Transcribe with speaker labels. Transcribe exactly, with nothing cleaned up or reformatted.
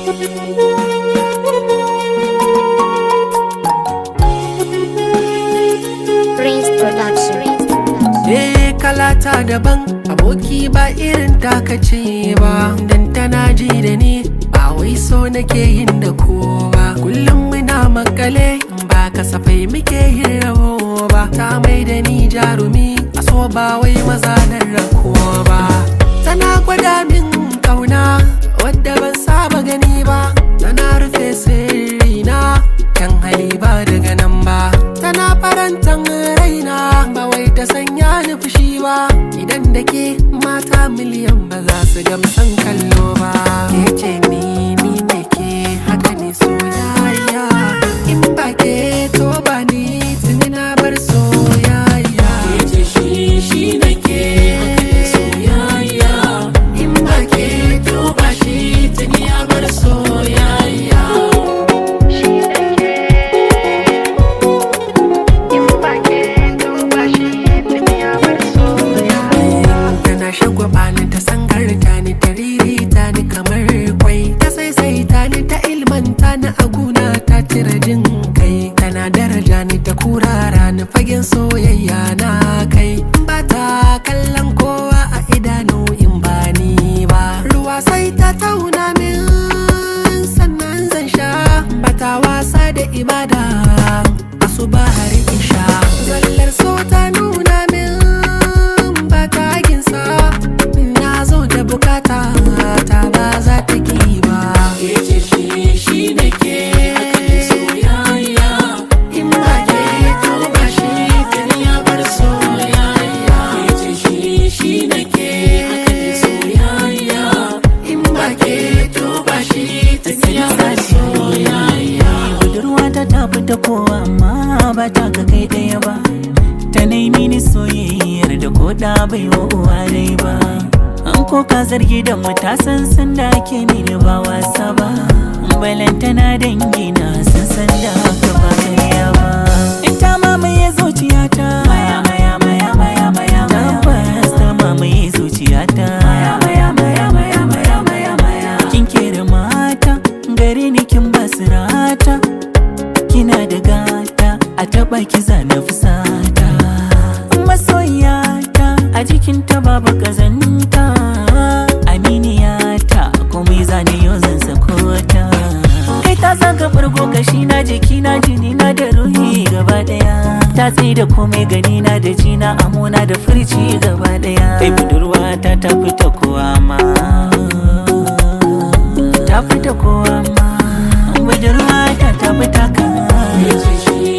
Speaker 1: Prince Production.
Speaker 2: Eh kalata daban aboki ba irin taka ce ba, dan tana ji da ni ba wai so nake yin da ko ba. Kullum muna makale ba kasafai muke yin rabo ba, ta mai da ni jarumi a so ba wai maza nan rako ba. Tana gwada min kauna wadda ban saba gani ba, tana rufe sirrina kan hali ba daga nan ba. Tana farantan raina ba wai ta sanya ni fushi ba, idan da ke mata miliyan ba za su gamsan kallo ba. Ke ce ni ni ne ke haka ne soyayya, in ba ke to ba ni tuni na bar soyayya. Ke ce shi shi ne ke haka ne soyayya, in ba ke to ba shi tuni ya bar soyayya. Shagwabanin ta sangarta ni ta ririta ni kamar kwai, ta saisaita ni ta ilmanta ni a guna ta tira jin kai. Tana daraja ni ta kurara ni fagen soyayya na kai, ba ta kallon kowa a idanu in ba ni ba. Ruwa sai ta tauna min sannan zan sha, ba ta wasa da ibada asuba har isha. Zallar so ta nuna min ba ta ginsa, na zo da bukata ta ba za ta ki ba. Ke ce shi shi ne ke haka ne soyayya, in ba ke to ba shi tuni ya bar soyayya. Ke ce shi shi ne ke haka ne soyayya, in ba ke to ba shi tuni ya bar soyayya.
Speaker 3: Budurwa ta tafi ta kowa amma ba ta ga kai ɗaya ba, ta nai mini soyayyar da koda bai wa uwa dai ba. An koka zargi da matasan sanda ake mini ba wasa ba, balantana dangi na san sanda haka ba karya ba. In ta mamaye zuciyata maya maya maya maya maya tabbas ta mamaye zuciyata maya maya maya maya maya maya maya. Kin kere mata gare ni kin basirata, kina da gata a taɓa ki zana fusata. Masoyata a jikinta babu ƙazanta, aminiyata komai zane yau zan sakota. Kai ta zaga ɓargo gashi na jiki na jini na da ruhi gaba ɗaya, ta tsaye da komai gani na da jina amona da furci gaba ɗaya. Kai budurwa ta ta fita kowa ma, ta fita kowa ma, budurwa ta ta fita ka.